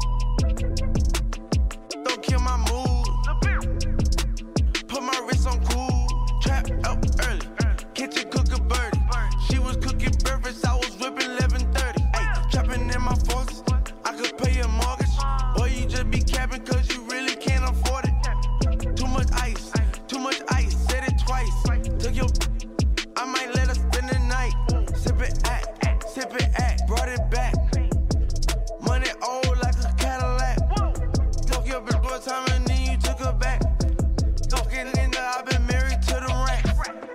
Yeah. Don't kill my mood. Put my wrist on cool. Trap up early. Kitchen cook a birdie. She was cooking breakfast, I was whipping eleven thirty. Ayy, trapping in my forces. I could pay your mortgage. Boy, you just be capping cause you really can't afford it. Too much ice, too much ice, said it twice. Took your, I might let her spend the night. Sip it at, sip it at, brought it back. Money old like a Cadillac. Took your bitch one time and then you took her back. Talking in the, I've been married to the racks.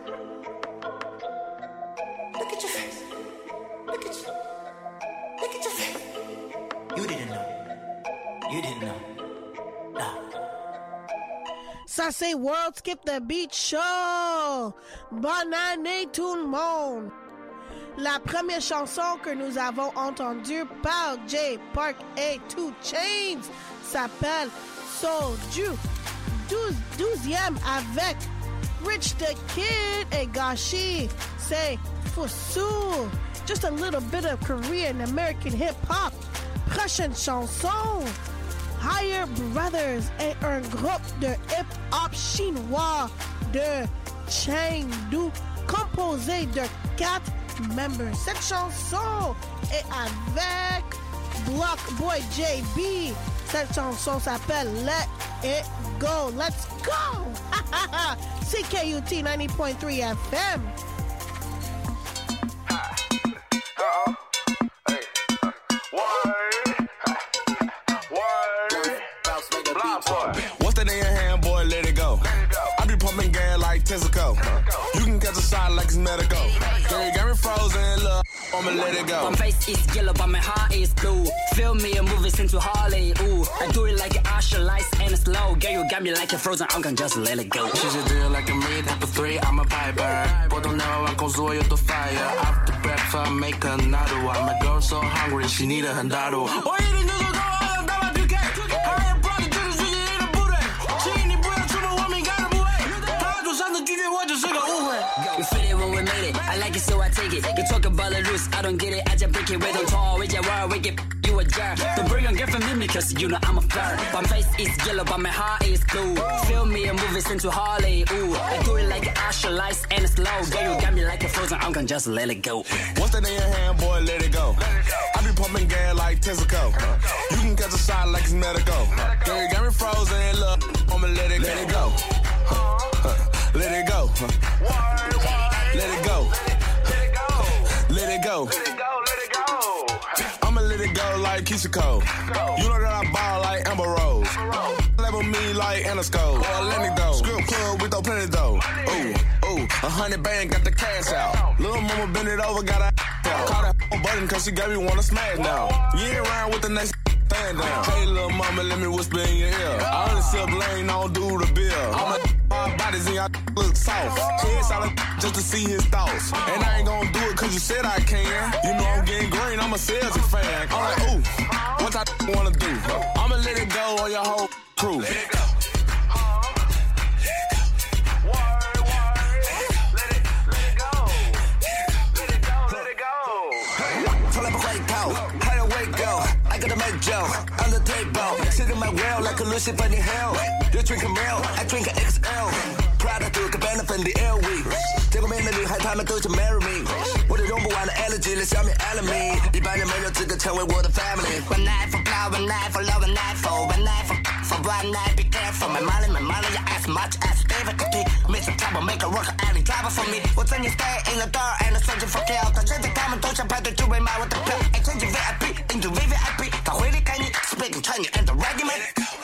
Look at your face. Look at you. Look at your face. You didn't know. You didn't know. Nah. Ça c'est World Skip the Beat Show. Bonne année tout le monde. La première chanson que nous avons entendue par Jay Park et two Chainz s'appelle So, du douzième avec Rich the Kid et Gashi, c'est Fusu. Just a little bit of Korean American hip hop. Prochaine chanson, Higher Brothers est un groupe de hip hop chinois de Chengdu composé de quatre members. Cette chanson est avec Block Boy J B. Cette chanson s'appelle Let It Go. Let's go! C K U T ninety point three F M. What's that in your hand, boy? Let it go. I be pumping gas like Tesco. You can catch a shot like it's medical. Girl, you got me frozen, look, I'ma let it go. My face is yellow, but my heart is blue. Feel me and move it into Harley. Ooh, I do it like an Usher, lights and slow. Girl, you got me like a frozen, I'm gonna just let it go. She's a deal like a me, type of three, I'm a piper. Puedo never con suyo to fire. After breakfast, make another one. My girl so hungry, she need a handado. Oh, you didn't know go. You feel it when we made it. I like it, so I take it. You talk about it loose, I don't get it. I just break it with on tall, with your word, we get you a jerk. Don't bring on girlfriend with me, cause you know I'm a flirt. My face is yellow, but my heart is blue. Feel me and move it into Harley. Ooh, I do it like an Usher, lights and slow. Girl, you got me like a frozen, I'm gonna just let it go. What's that in your hand, boy? Let it go. I be pumping gas like Tesco. You can catch a shot like it's medical. Girl, you got me frozen, look, I'ma let it, let it go. Let it go. Let it go. Let it go. I'ma let it go like Keisha Cole. You know that I ball like Amber Rose. Level me like Anasco. Or let it go. Script club with no plenty dough. Ooh, ooh. A hundred band got the cash out. Little mama bend it over, got a out. Call that button cause she got me wanna smash now. You ain't around with the next stand down. Hey little mama, let me whisper in your ear. I only sip lane, I don't do the beer. I'm a hard bodies and y'all look soft. Head solid just to see his thoughts. And I ain't gonna do it cause you said I can. You know I'm getting green, I'm a Celtic fan. I'm like, ooh, what I wanna do? I'ma let it go on your whole crew. Let it go. Joe, on the table, sitting my well like a Lucifer in hell. You drink a meal, I drink an X L. Prada to the benefit the L V. Take a minute, high time to go to marry me. What a number one allergy, let's tell me enemy. You buy the mail to the tell me what the family. One night for blood, one night for love, one night for one night for for one night. Be careful, my money, my money, as much as David could be. Make some trouble, make a work, and driver for me. What's on your stay in the door and a searching for kill. The change the time and don't you better do it my with the pill. And change your V I P into V V I P. Speaking Chinese and the regiment.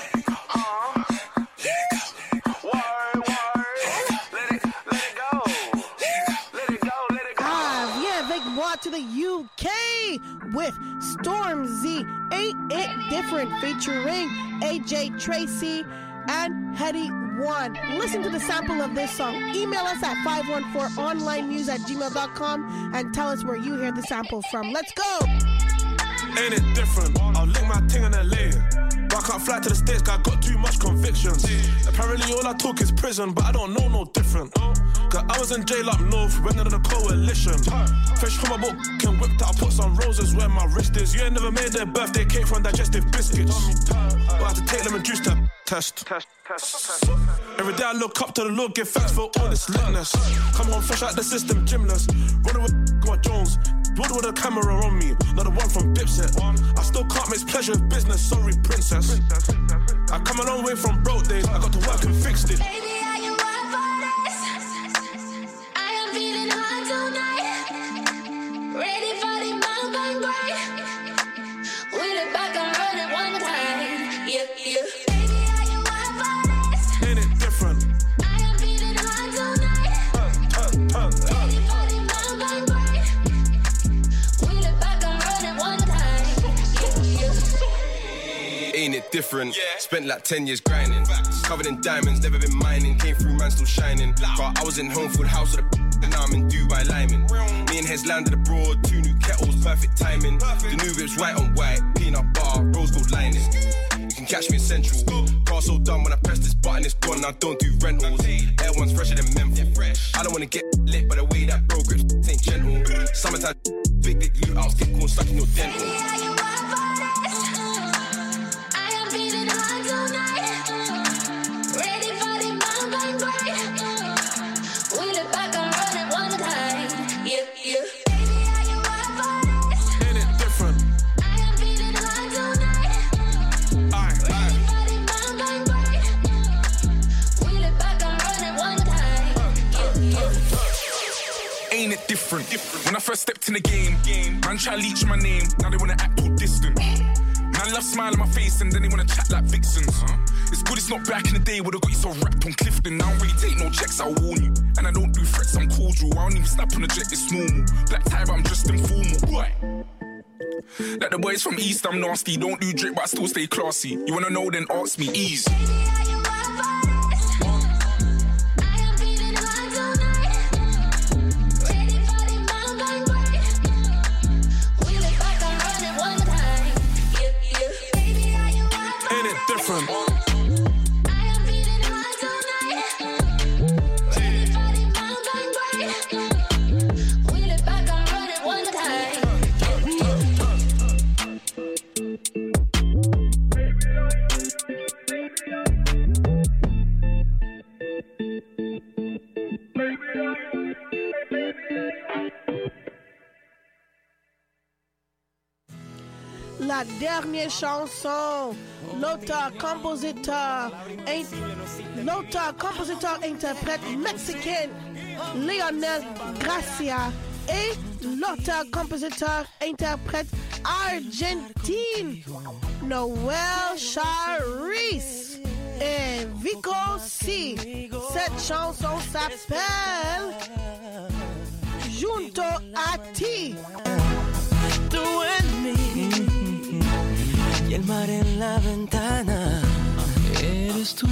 Ah, viens avec moi to the U K with Stormzy, Ain't It Different, featuring A J Tracy and Heady One. Listen to the sample of this song. Email us at five one four online news at gmail dot com and tell us where you hear the sample from. Let's go! Ain't it different? I'll lick my ting in L A. But I can't fly to the States, cause I got too much convictions. Apparently all I talk is prison, but I don't know no different. Cause I was in jail up north, went under the coalition. Fresh from my book, can whipped out, put some roses where my wrist is. You ain't never made their birthday cake from digestive biscuits. But I had to take them and juice that test. Every day I look up to the Lord, give thanks for all this litness. Come home fresh out the system, gymless. Running with my Jones. Blood with a camera on me, not the one from Dipset. I still can't mix pleasure with business, sorry princess. I come a long way from broke days, I got to work and fixed it. Baby, are you up for this? I am feeling hot tonight. Ready for the mountain break. Wheel it back and run it one time. Yeah, yeah. Baby, are you up for this? Ain't it different? I am feeling hot tonight. Turn, turn, turn. Ready for the mountain break. Ain't it different? Yeah. Spent like ten years grinding. Facts. Covered in diamonds, never been mining. Came through, man, still shining. Car, I was in home food house with a and now I'm in Dubai Lyman. Me and Hez landed abroad, two new kettles, perfect timing. Perfect. The new whip's white on white, peanut bar, rose gold lining. You can catch me in Central. Car so done when I press this button, it's gone. I don't do rentals. Air one's fresher than menthol. I don't wanna get lit by the way that bro grips ain't gentle. Summertime, big dick loot out, stick corn stuck in your dental. Ain't it different? different? When I first stepped in the game, game, man try to leech my name, now they wanna act all distant. Man love smile on my face and then they wanna chat like vixens. Huh? It's good it's not back in the day where they got you so wrapped on Clifton. Now I don't really take no checks, I'll warn you. And I don't do threats, I'm cordial. I don't even snap on the jet, it's normal. Black tie, but I'm just informal. Right. Like the boys from East, I'm nasty. Don't do drip, but I still stay classy. You wanna know, then ask me, ease. Different. La dernière chanson, l'auteur, compositeur, in, l'auteur, compositeur, interprète mexicain Lionel Gracia et l'auteur, compositeur, interprète argentine Noel Charis et Vico C. Cette chanson s'appelle Junto a ti. Tú en mí. Y el mar en la ventana. Eres tú,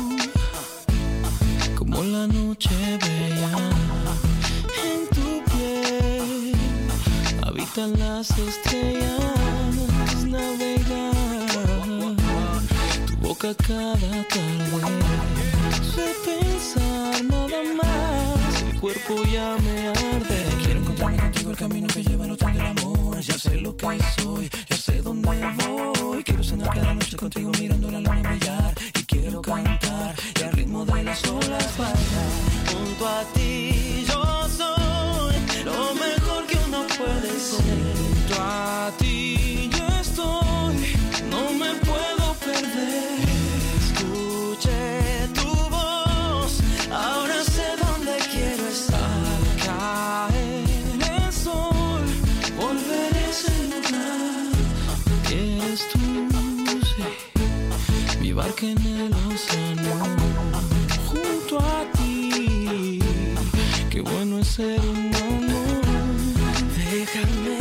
como la noche bella. En tu piel habitan las estrellas. Navegar tu boca cada tarde. Sé pensar nada más. El cuerpo ya me arde. Quiero encontrarme contigo, el camino que lleva al hotel del amor. Ya sé lo que soy, ya sé dónde voy. Quiero cenar cada noche contigo mirando la luna brillar. Y quiero cantar y al ritmo de las olas bailar. Junto a ti yo soy lo mejor que uno puede ser. Junto a ti yo estoy, no me puedo perder. Escuché tu voz, ahora sé dónde quiero estar. Caer el sol, volver a ese lugar. Eres tú, sí, mi barca en el océano. Junto a ti, qué bueno es ser humano. Déjame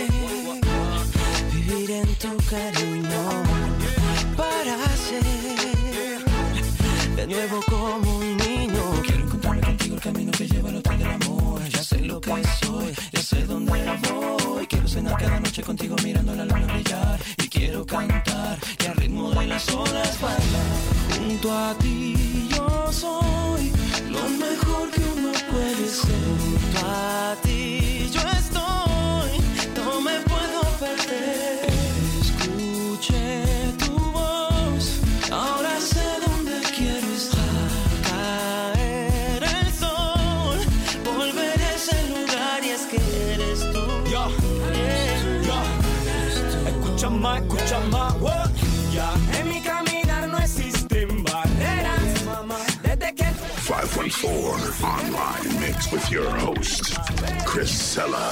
vivir en tu cariño para ser de nuevo como un niño. Quiero encontrarme contigo, el camino que lleva al hotel del amor. Ya sé lo que soy, ya sé dónde voy. Quiero cenar cada noche contigo mirando la luna brillar. Y quiero cantar y al ritmo de las olas bailar. Junto a ti yo soy lo mejor que uno puede ser. Junto a ti yo estoy, no me puedo perder. Escuché tu voz, ahora sé dónde quiero estar. Caer el sol, volver a ese lugar y es que eres tú. Yo, yeah, yo. Escucha más, escucha más, what? Ya, en mi caminar no existen barreras. Desde que five one four online mix with your host, Chris Sella.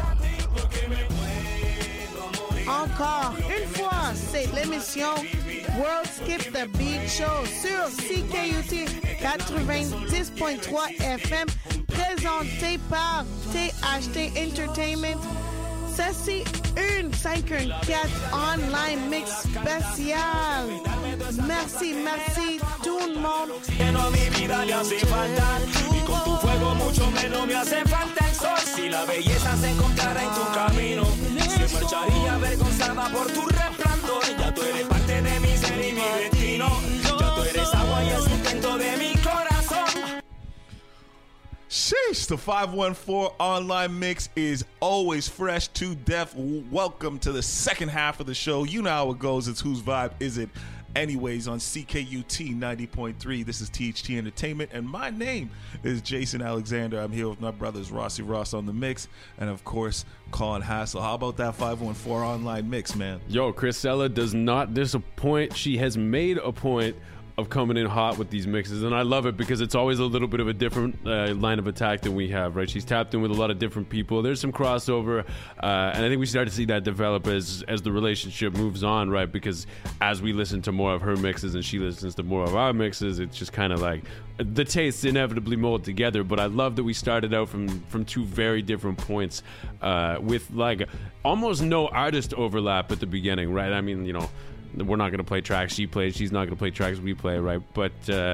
Encore une fois, c'est l'émission World Skip the Beat Show sur C K U T quatre-vingt-dix point trois F M, présenté par T H T Entertainment. Ceci une cinq un quatre online mix spécial. Merci, merci tout le monde. lleno mi vida le hace falta. Y con tu fuego mucho menos me hace falta el sol. Si la belleza se encontrara en tu camino, se marcharía avergonzada por tu resplandor. Ya tú eres parte de mi ser Sheesh, the five one four online mix is always fresh to death. Welcome to the second half of the show. You know how it goes. It's Whose Vibe Is It Anyways on C K U T ninety point three. This is T H T Entertainment, and my name is Jason Alexander. I'm here with my brothers Rossi Ross on the mix, and of course, Colin Hassel. How about that five one four online mix, man? Yo, Chrisella does not disappoint. She has made a point of coming in hot with these mixes, and I love it because it's always a little bit of a different uh, line of attack than we have, right? She's tapped in with a lot of different people. There's some crossover, uh, and I think we start to see that develop as as the relationship moves on, right? Because as we listen to more of her mixes and she listens to more of our mixes, it's just kind of like the tastes inevitably mold together. But I love that we started out from from two very different points uh, with like almost no artist overlap at the beginning, right? I mean, you know, we're not going to play tracks she plays. She's not going to play tracks we play, right? But uh,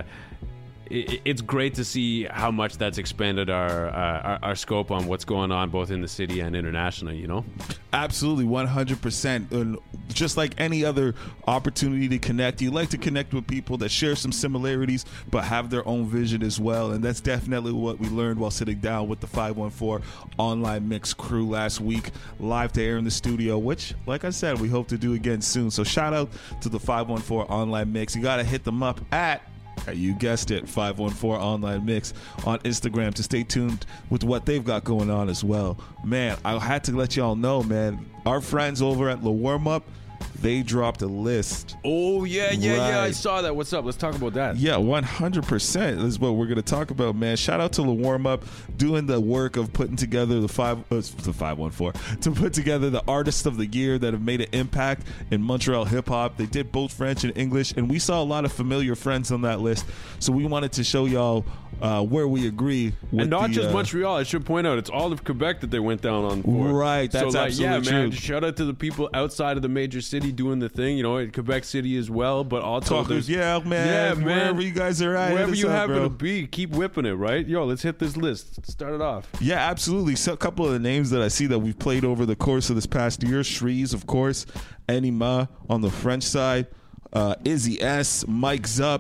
it, it's great to see how much that's expanded our, uh, our our scope on what's going on both in the city and internationally, you know? Absolutely, one hundred percent. And just like any other opportunity to connect, you like to connect with people that share some similarities but have their own vision as well. And that's definitely what we learned while sitting down with the five one four online mix crew last week, live to air in the studio, which, like I said, we hope to do again soon. So shout out to the five one four online mix. You got to hit them up at, you guessed it, five one four online mix on Instagram to stay tuned with what they've got going on as well. Man, I had to let y'all know, man, our friends over at La Warm Up, they dropped a list. Oh, yeah, yeah, right. yeah. I saw that. What's up? Let's talk about that. Yeah, one hundred percent is what we're going to talk about, man. Shout out to La Warm Up doing the work of putting together the five, uh, the five one four, to put together the artists of the year that have made an impact in Montreal hip hop. They did both French and English, and we saw a lot of familiar friends on that list. So we wanted to show y'all uh, where we agree with and not the, just uh, Montreal. I should point out, it's all of Quebec that they went down on for. Right, that's so, like, absolutely yeah, man, true. shout out to the people outside of the major city doing the thing, you know, in Quebec City as well, but also Talkers, there's- yeah, man, yeah, man, wherever you guys are at, hit wherever us you up, happen bro. to be, keep whipping it, right? Yo, let's hit this list. Start it off. Yeah, absolutely. So a couple of the names that I see that we've played over the course of this past year: Shreeze, of course, Enima on the French side, uh, Izzy S, Mike Zup,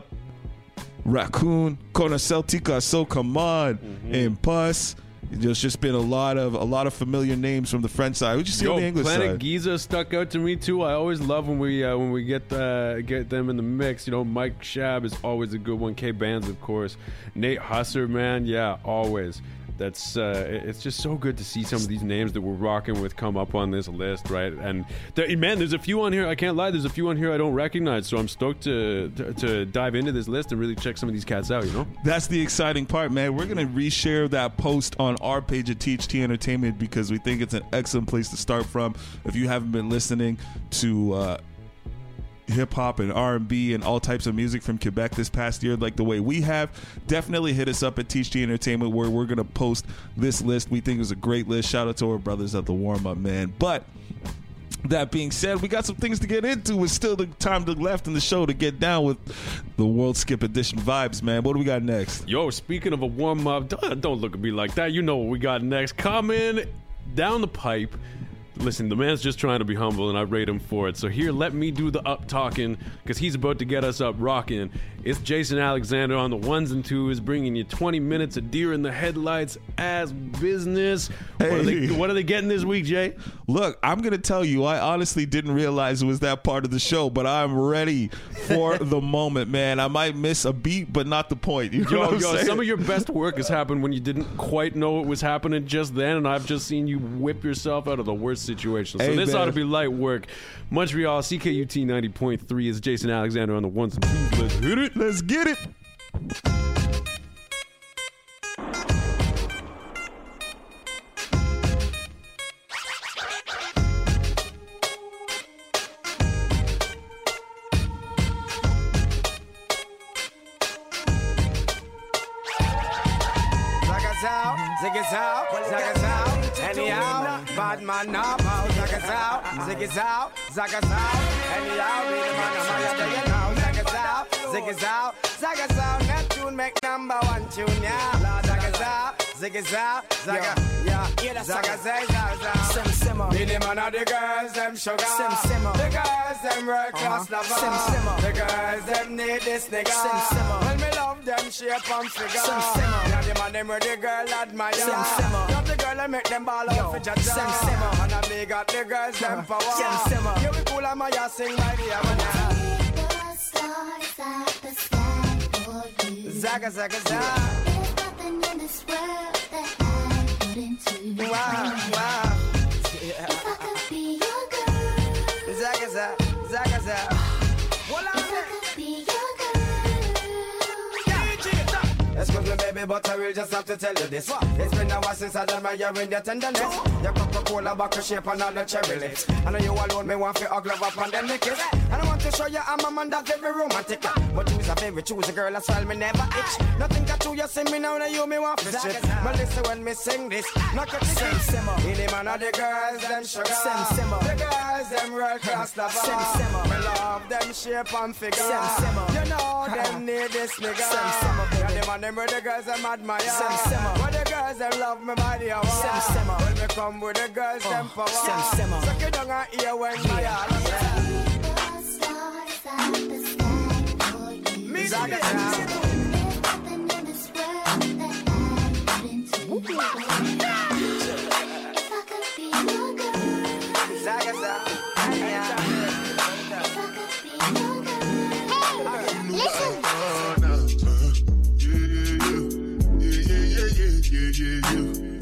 Raccoon, Kona Celtica, So Come On, Mm-hmm. and Puss. There's just been a lot of a lot of familiar names from the French side. What you see Yo, on the English Planet side? Giza stuck out to me too. I always love when we uh, when we get uh, get them in the mix. You know, Mike Shab is always a good one. K Bands, of course. Nate Husser, man, yeah, always. That's uh, it's just so good to see some of these names that we're rocking with come up on this list, right? And there, man, there's a few on here. I can't lie, there's a few on here I don't recognize. So I'm stoked to, to to dive into this list and really check some of these cats out. You know, That's the exciting part, man. We're going to reshare that post on our page at T H T Entertainment because we think it's an excellent place to start from. If you haven't been listening to uh, hip-hop and R and B and all types of music from Quebec this past year like the way we have, definitely hit us up at T H T Entertainment where we're going to post this list. We think it was a great list. Shout out to our brothers at the Warm Up, man. But that being said, we got some things to get into. It's still the time to left in the show to get down with the World Skip Edition vibes, man. What do we got next? Yo, speaking of a warm-up, don't, don't look at me like that. You know what we got next. Coming down the pipe. Listen, the man's just trying to be humble, and I rate him for it. So here, let me do the up talking, because he's about to get us up rocking. It's Jason Alexander on the ones and twos, bringing you twenty minutes of deer in the headlights as business. What, are they, what are they getting this week, Jay? Look, I'm going to tell you, I honestly didn't realize it was that part of the show, but I'm ready for the moment, man. I might miss a beat, but not the point. You know Yo, what I'm yo, saying? some of your best work has happened when you didn't quite know it was happening just then, and I've just seen you whip yourself out of the worst situation. So Hey, this man. ought to be light work. Montreal, C K U T ninety point three is Jason Alexander on the ones and twos. Let's hit it. Let's get it. Zagazao, zigazao, zagazao, anyhow, bad man now, pow, zagazao, zigazao, zagazao, anyhow, be the man, I'm a you know, zagazao, zigazao, zagazao, Neptune make number one tune, yeah, zagazao, zigazao, zaga, yeah, zagazao, zagazao, sim simmer, be the man of the girls, them sugar, sim simmer, the girls, them world class lover, sim simmer, the girls, them need this nigga, sim simmer, when me love love them shape and figure. Sem Simmer. Yeah, the man them where the girl admire. Sem Simmer. Love the girl and make them ball out for Jaja. Sem Simmer. And I me got the girls them power. Sem Simmer. Yeah, we cool and my ass sing by the Amana. Zaga, zaga, zaga. There's nothing in this world that I wouldn't do. Wow, wow. Yeah. If I could be your girl. Zaga, zaga, zaga, zaga. Well, If I could be your girl. Excuse me, baby, but I will just have to tell you this. It's been a while since I done my year in your tenderness. Your Coca-Cola bottle shape and all the cherry lips. I know you alone, me want to hug love up and then me kiss. And I want to show you I'm a man that's very romantic. But you is a very choosy girl, that's why me never itch. Nothing got you, you see me now, now you me want to shit. But listen when me sing this, knock it Sem Simmer. In the man of the girls, them sugar. Sem Simmer. The girls, them world class lover. Sem Simmer. Me love them shape and figure. Sem Simmer. You know them need this nigga. Sem Simmer, baby. Yeah, the man them where the girls them admire. Sem Simmer. Where the girls them love me body hour. Sem Simmer. When me come with the girls them power. Sem Simmer. Suck it down and hear when my all me Zaga, Zaga. Zaga, zaga. Yeah, yeah, yeah, yeah, yeah, yeah.